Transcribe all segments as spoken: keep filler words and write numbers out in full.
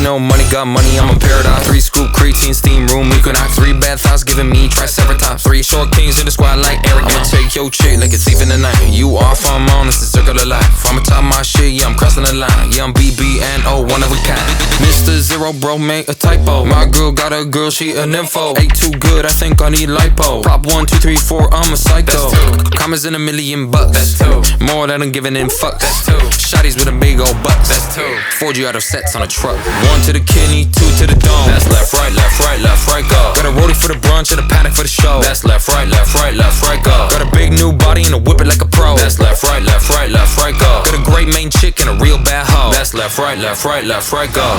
no money, got money, I'm a paradise. Three scoop creatine, steam room, equinox. Three bad thoughts giving me triceratops. Three short kings in the squad like Eric. I'ma take your chick like a thief in the night. You off, I'm on, it's the circle of life. I'm top my shit, yeah, I'm crossing the line. Yeah, I'm B B and O, one of a kind. Mister Zero, bro, made a typo. My girl got a girl, she a nympho. Ain't too good, I think I need lipo. Prop one, two, three, four, I'm a psycho. Commas in a million bucks. That's two. More than I'm giving in fucks. That's two. Shotties with a big old butt. That's two. Four G out of sets on a truck. One to the kidney, two to the dome. That's left, right, left, right, left, right, go. Got a rollie for the brunch and a paddock for the show. That's left, right, left, right, left, right, go. Got a big new body and a whip it like a pro. That's left, right, left, right, left, right, go. Got a great main chick and a real bad hoe. That's left, right, left, right, left, right, go.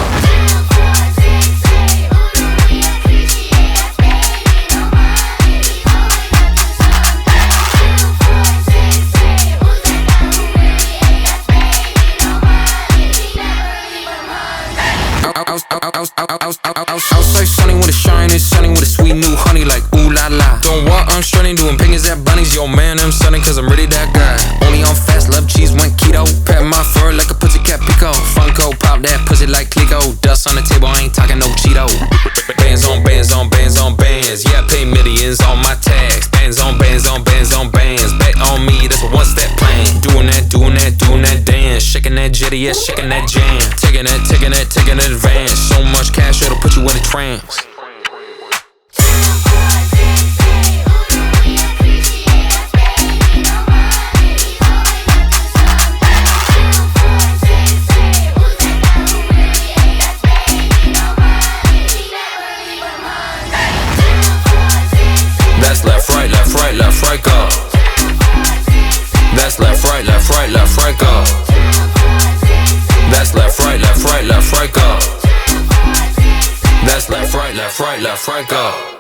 Outside sunny with a shine, it's sunny with a sweet new honey like ooh la la. Don't walk, I'm strutting, doing pingers at bunnies. Yo man, I'm sunning cause I'm really that guy. Only on fast, love cheese, went keto. Pat my fur like a pussycat pico. Funko, pop that pussy like Clico. Dust on the table, I ain't talking no Cheeto. Bands on bands on bands on bands. Yeah, I pay millions on my tax. Bands on bands on bands on bands. Bet on me, that's a one step plan. Doing that, doing that, doing that dance. Shaking that jetty, yeah, shaking that jam. Taking that, taking that, taking that advance. So much cash, it'll put you in a trance. That's left, right, left, right, left, right, go. That's left, right, left, right, left, right, go. That's left, right, left, right, left, right, go. That's left, right, left, right, left, right, go.